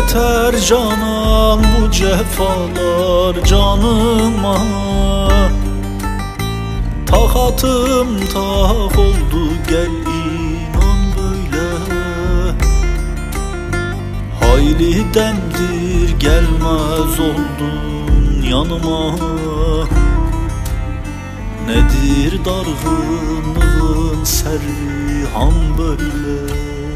Yeter canan bu cefalar canıma, takatım tak oldu gel inan böyle. Hayli demdir gelmez oldun yanıma, nedir dargınlığın serhan böyle.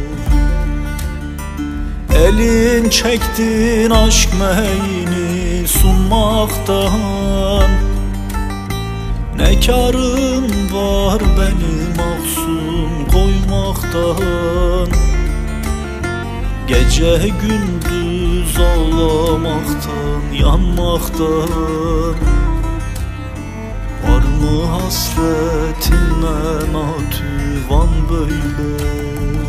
Elin çektin aşk meyini sunmaktan, ne kârım var beni mahzun koymaktan. Gece gündüz ağlamaktan, yanmaktan. Var mı hasretinle natüvan böyle?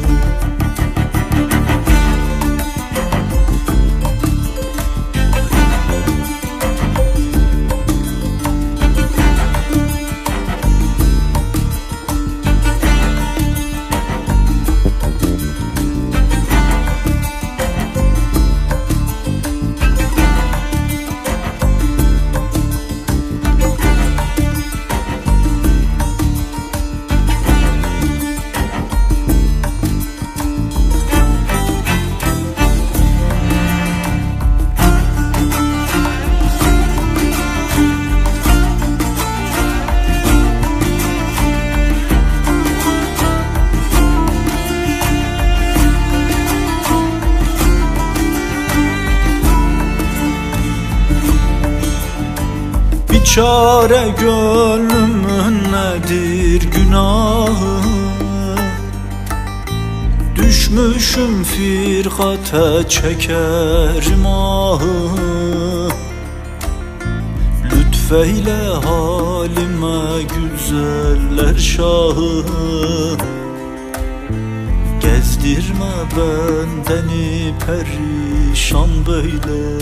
Çare gönlümün nedir günahı, düşmüşüm firkate çekerim ahı. Lütfeyle halime güzeller şahı, gezdirme bendeni perişan böyle.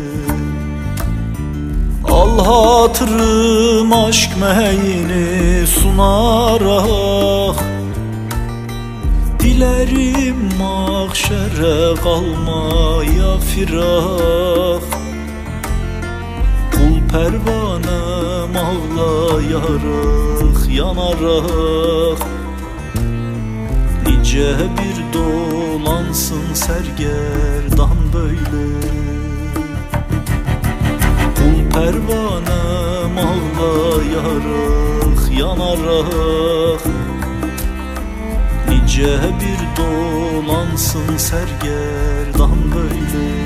Al hatırım aşk meyini sunarak, dilerim mahşere kalmaya firak. Kul pervanem ağlayarak yanarak, nice bir dolansın sergerdan böyle. Pervanem ağlayarak yanarak, nice bir dolansın sergerdan böyle.